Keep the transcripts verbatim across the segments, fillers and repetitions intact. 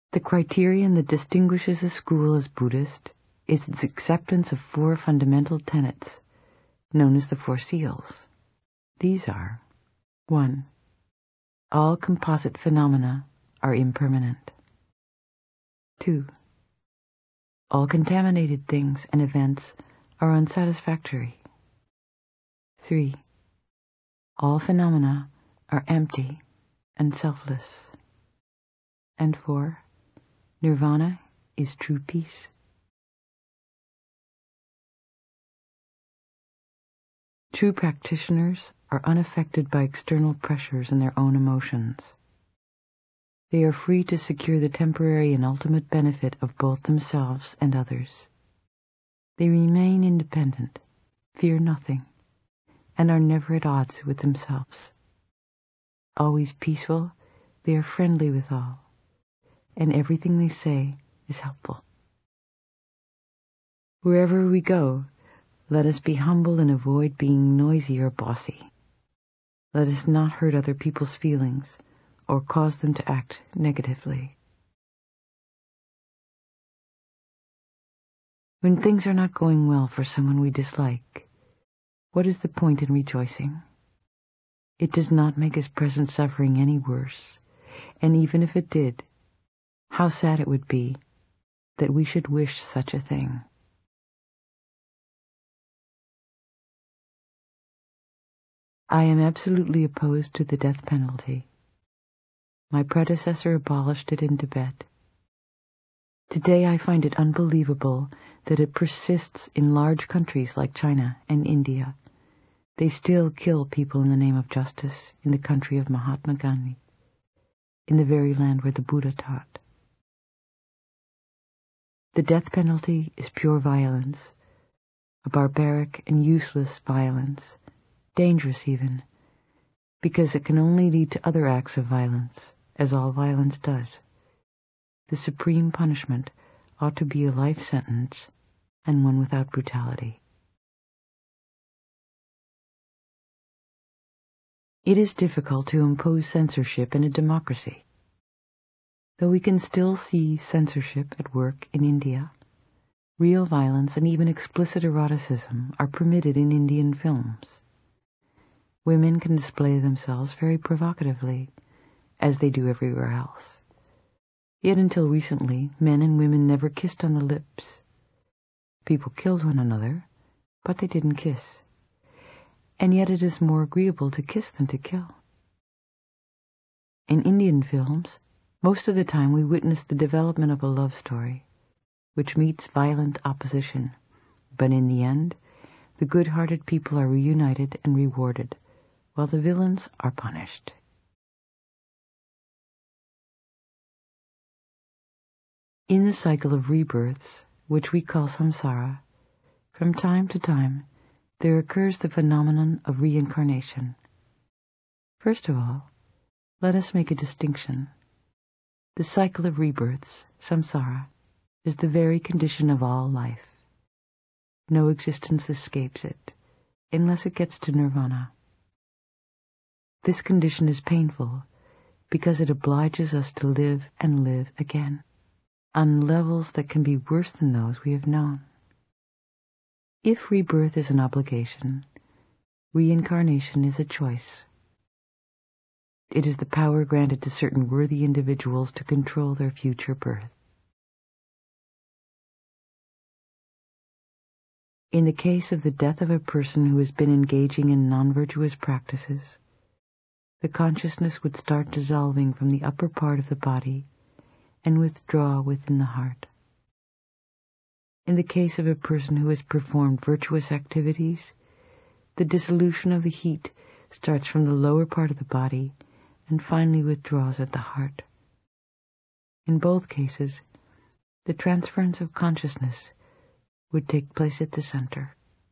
The criterion that distinguishes a school as Buddhist is its acceptance of four fundamental tenets, known as the Four Seals. These are: one. All composite phenomena are impermanent. two. All contaminated things and events are unsatisfactory. three. All phenomena are empty and selfless. And four. Nirvana is true peace. True practitioners are unaffected by external pressures and their own emotions. They are free to secure the temporary and ultimate benefit of both themselves and others. They remain independent, fear nothing, and are never at odds with themselves. Always peaceful, they are friendly with all, and everything they say is helpful. Wherever we go, let us be humble and avoid being noisy or bossy. Let us not hurt other people's feelings or cause them to act negatively. When things are not going well for someone we dislike, what is the point in rejoicing? It does not make his present suffering any worse, and even if it did, how sad it would be that we should wish such a thing. I am absolutely opposed to the death penalty. My predecessor abolished it in Tibet. Today I find it unbelievable that it persists in large countries like China and India. They still kill people in the name of justice in the country of Mahatma Gandhi, in the very land where the Buddha taught. The death penalty is pure violence, a barbaric and useless violence, dangerous even, because it can only lead to other acts of violence, as all violence does. The supreme punishment ought to be a life sentence, and one without brutality. It is difficult to impose censorship in a democracy. Though we can still see censorship at work in India, real violence and even explicit eroticism are permitted in Indian films. Women can display themselves very provocatively, as they do everywhere else. Yet until recently, men and women never kissed on the lips. People killed one another, but they didn't kiss. And yet it is more agreeable to kiss than to kill. In Indian films, most of the time we witness the development of a love story, which meets violent opposition, but in the end, the good-hearted people are reunited and rewarded, while the villains are punished. In the cycle of rebirths, which we call samsara, from time to time there occurs the phenomenon of reincarnation. First of all, let us make a distinction. The cycle of rebirths, samsara, is the very condition of all life. No existence escapes it, unless it gets to nirvana. This condition is painful because it obliges us to live and live again, on levels that can be worse than those we have known. If rebirth is an obligation, reincarnation is a choice. It is the power granted to certain worthy individuals to control their future birth. In the case of the death of a person who has been engaging in non-virtuous practices, the consciousness would start dissolving from the upper part of the body and withdraw within the heart. In the case of a person who has performed virtuous activities, the dissolution of the heat starts from the lower part of the body and finally withdraws at the heart. In both cases, the transference of consciousness would take place at the center.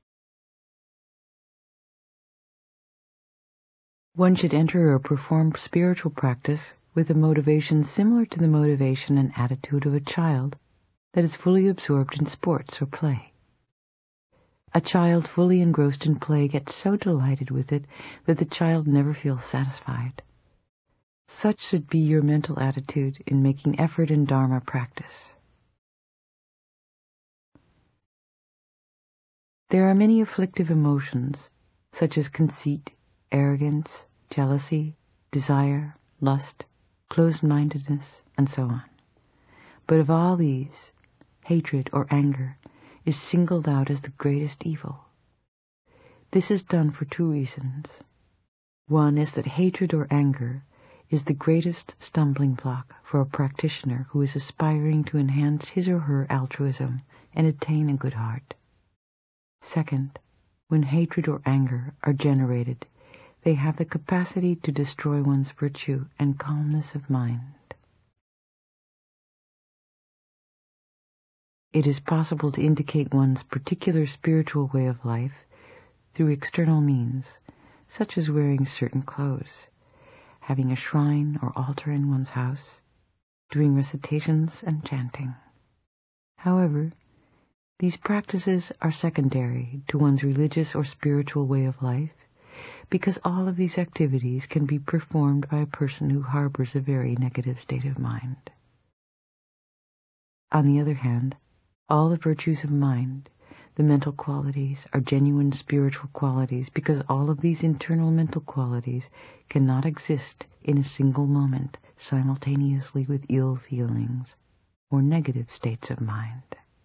One should enter or perform spiritual practice with a motivation similar to the motivation and attitude of a child that is fully absorbed in sports or play. A child fully engrossed in play gets so delighted with it that the child never feels satisfied. Such should be your mental attitude in making effort in Dharma practice. There are many afflictive emotions, such as conceit, arrogance, jealousy, desire, lust, closed-mindedness, and so on. But of all these, hatred or anger is singled out as the greatest evil. This is done for two reasons. One is that hatred or anger is the greatest stumbling block for a practitioner who is aspiring to enhance his or her altruism and attain a good heart. Second, when hatred or anger are generated, they have the capacity to destroy one's virtue and calmness of mind. It is possible to indicate one's particular spiritual way of life through external means, such as wearing certain clothes, having a shrine or altar in one's house, doing recitations and chanting. However, these practices are secondary to one's religious or spiritual way of life, because all of these activities can be performed by a person who harbors a very negative state of mind. On the other hand, all the virtues of mind, the mental qualities, are genuine spiritual qualities, because all of these internal mental qualities cannot exist in a single moment simultaneously with ill feelings or negative states of mind.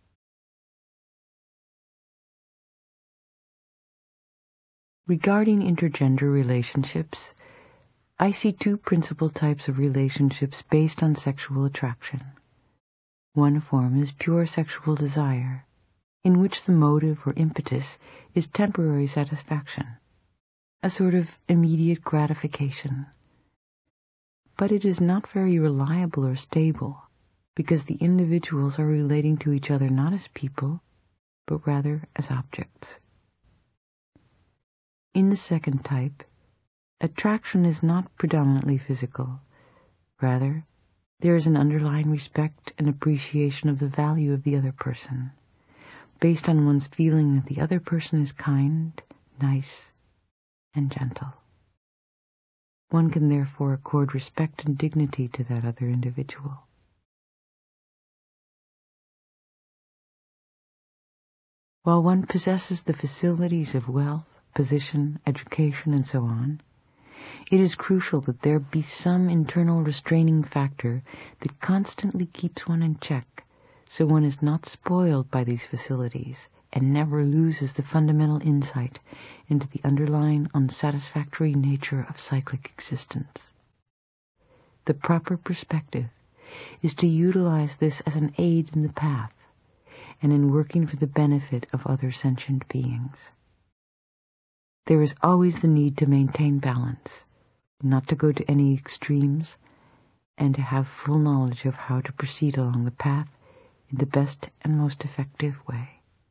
Regarding intergender relationships, I see two principal types of relationships based on sexual attraction. One form is pure sexual desire, in which the motive or impetus is temporary satisfaction, a sort of immediate gratification. But it is not very reliable or stable, because the individuals are relating to each other not as people, but rather as objects. In the second type, attraction is not predominantly physical. Rather, there is an underlying respect and appreciation of the value of the other person, based on one's feeling that the other person is kind, nice, and gentle. One can therefore accord respect and dignity to that other individual. While one possesses the facilities of wealth, position, education, and so on, it is crucial that there be some internal restraining factor that constantly keeps one in check, so one is not spoiled by these facilities and never loses the fundamental insight into the underlying unsatisfactory nature of cyclic existence. The proper perspective is to utilize this as an aid in the path and in working for the benefit of other sentient beings. There is always the need to maintain balance, not to go to any extremes, and to have full knowledge of how to proceed along the path in the best and most effective way.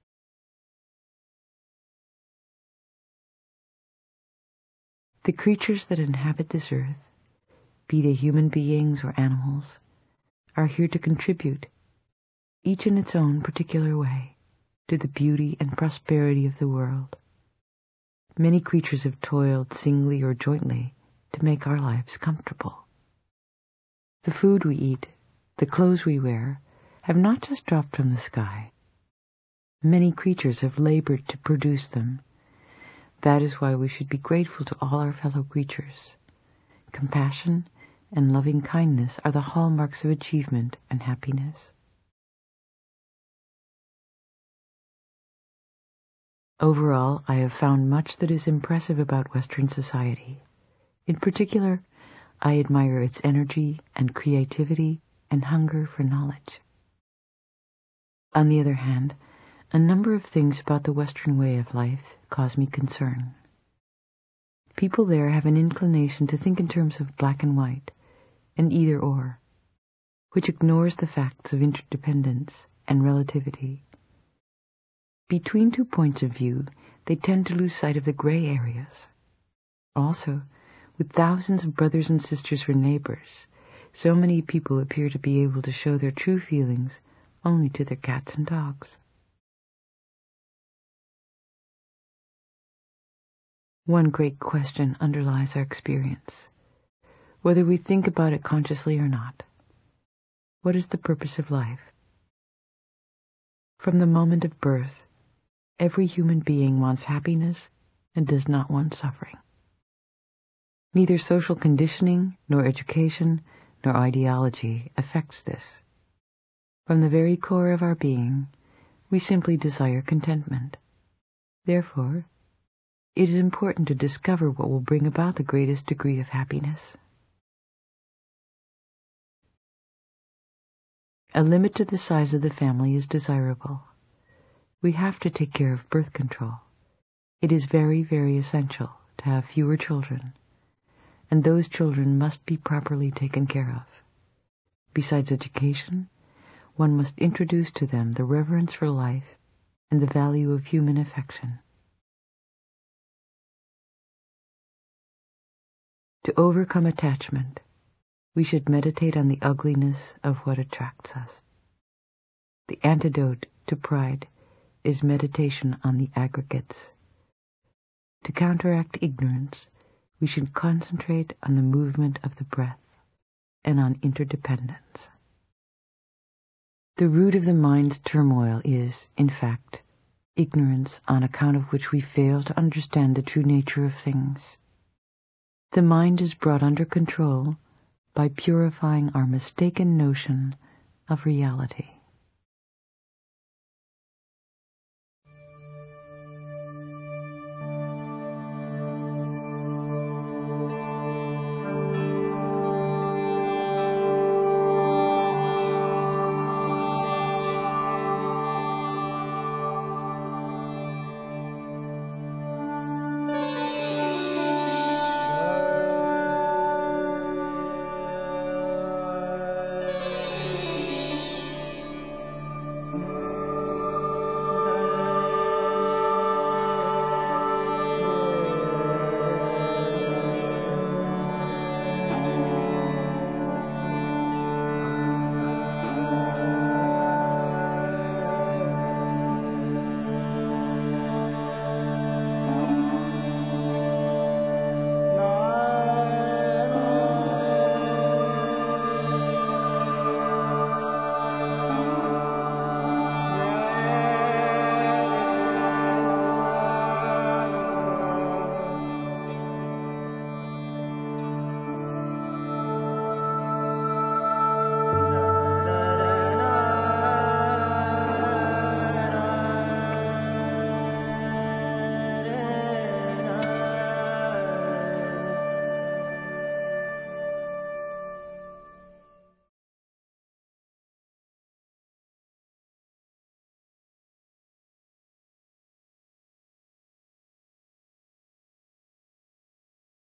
The creatures that inhabit this earth, be they human beings or animals, are here to contribute, each in its own particular way, to the beauty and prosperity of the world. Many creatures have toiled singly or jointly to make our lives comfortable. The food we eat, the clothes we wear, have not just dropped from the sky. Many creatures have labored to produce them. That is why we should be grateful to all our fellow creatures. Compassion and loving kindness are the hallmarks of achievement and happiness. Overall, I have found much that is impressive about Western society. In particular, I admire its energy and creativity and hunger for knowledge. On the other hand, a number of things about the Western way of life cause me concern. People there have an inclination to think in terms of black and white, and either or, which ignores the facts of interdependence and relativity. Between two points of view, they tend to lose sight of the gray areas. Also, with thousands of brothers and sisters for neighbors, so many people appear to be able to show their true feelings only to their cats and dogs. One great question underlies our experience. whether we think about it consciously or not. What is the purpose of life? From the moment of birth, every human being wants happiness and does not want suffering. Neither social conditioning, nor education, nor ideology affects this. From the very core of our being, we simply desire contentment. Therefore, it is important to discover what will bring about the greatest degree of happiness. A limit to the size of the family is desirable. We have to take care of birth control. It is very, very essential to have fewer children, and those children must be properly taken care of. Besides education, one must introduce to them the reverence for life and the value of human affection. To overcome attachment, we should meditate on the ugliness of what attracts us. The antidote to pride is meditation on the aggregates. To counteract ignorance, we should concentrate on the movement of the breath and on interdependence. The root of the mind's turmoil is, in fact, ignorance on account of which we fail to understand the true nature of things. The mind is brought under control by purifying our mistaken notion of reality.